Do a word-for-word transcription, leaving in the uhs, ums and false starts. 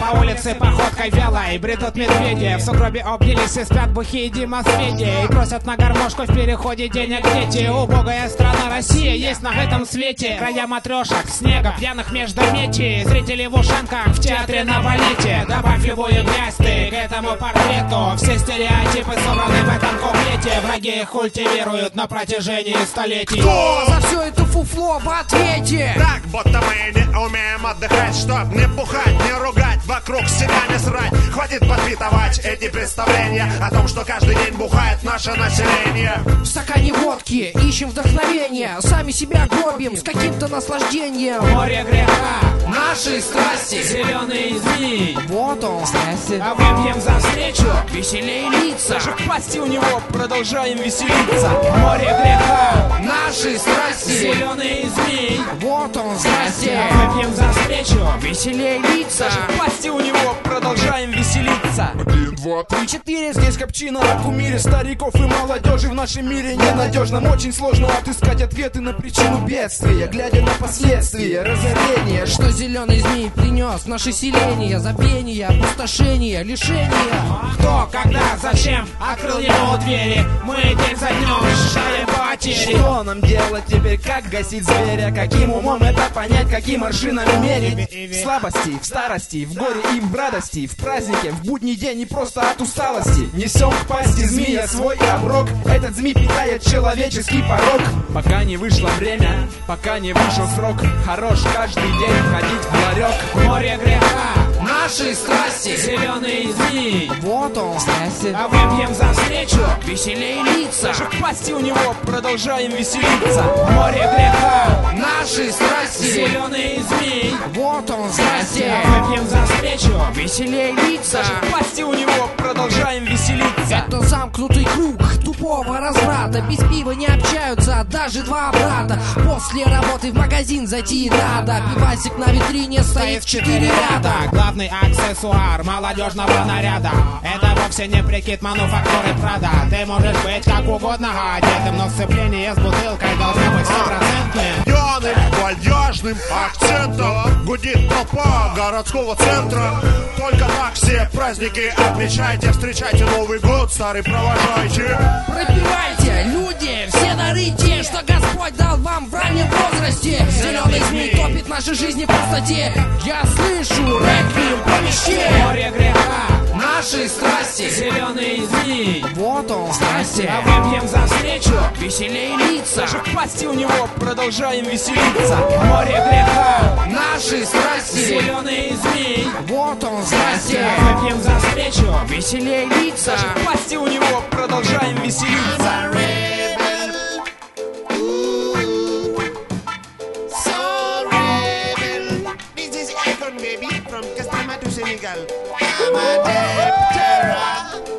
По улице походкой вялой бредут медведи. В сугробе обнялись и спят бухие демосведи. И просят на гармошку в переходе денег дети. Убогая страна Россия есть на этом свете. Края матрешек, снега, пьяных междометий. Зрители в ушанках в театре на балете. Добавь любую грязь ты к этому портрету. Все стереотипы собраны в этом куплете. Враги их культивируют на протяжении столетий. Кто за все это фуфло в ответе? Так, будто мы не умеем отдыхать, чтоб не бухать, не ругать, вокруг себя не срать. Хватит подпитывать эти представления о том, что каждый день бухает наше население. В стакане водки ищем вдохновение, сами себя гробим с каким-то наслаждением. Море греха, Наши страсти, зеленый змей. вот он, страсти. А выпьем за встречу, Веселей лица, Даже в пасти у него продолжаем веселиться. море греха, наши страсти, зеленый змей. вот он, страсти. Выпьем за встречу, Веселей лица, Даже в пасти у него продолжаем веселиться. Один, два, три, четыре. Здесь копчина о кумире стариков и молодежи. В нашем мире ненадежном очень сложно отыскать ответы на причину бедствия, глядя на последствия разорения. что зеленый змей принес в наше селение? Забвение, опустошение, лишение. кто, когда, зачем открыл ему двери. Мы день за днем ощущаем потери. Что нам делать теперь, как гасить зверя? Каким умом это понять, каким аршинами мерить? В слабости, в старости, в горе и в радости, в празднике, в будний день и просто от усталости. Несем к пасти змея свой оброк. Этот змей питает человеческий порог. Пока не вышло время, пока не вышел срок, хорош каждый день ходить в ларек. Море греха, Наши страсти, зеленый змей. вот он, страсти. А выпьем за встречу, Веселей лица, Даже в пасти у него продолжаем веселиться. море греха, наши страсти, зеленый змей. вот он, страсти. Выпьем за встречу, Веселей лица, В пасти у него продолжаем веселиться. это замкнутый круг тупого разврата. Без пива не общаются даже два брата. После работы в магазин зайти надо. Пивасик на витрине стоит в четыре ряда. главный аксессуар молодежного наряда. Это вовсе не прикид мануфактуры Прада. Ты можешь быть как угодно одетым, но сцепление с бутылкой должно быть стопроцентным. Пьяным, вальяжным акцентом гудит толпа городского центра. Только так все праздники отмечайте. Встречайте Новый год, старый провожайте. Пропивайте, люди, все дары те, что Господь дал вам в раннем возрасте. Зеленый змей топит наши жизни в пустоте. Я слышу реквием по мечте. Море греха, Наши страсти, зеленый змей. вот он, страсти. А выпьем за встречу, Веселей лица, Даже в пасти у него продолжаем веселиться. море греха, наши страсти, зеленый змей. вот он, страсти. Выпьем за встречу, Веселей лица, В пасти у него продолжаем веселиться. This is Icon Baby from Castama to Senegal. I'm a deep terror.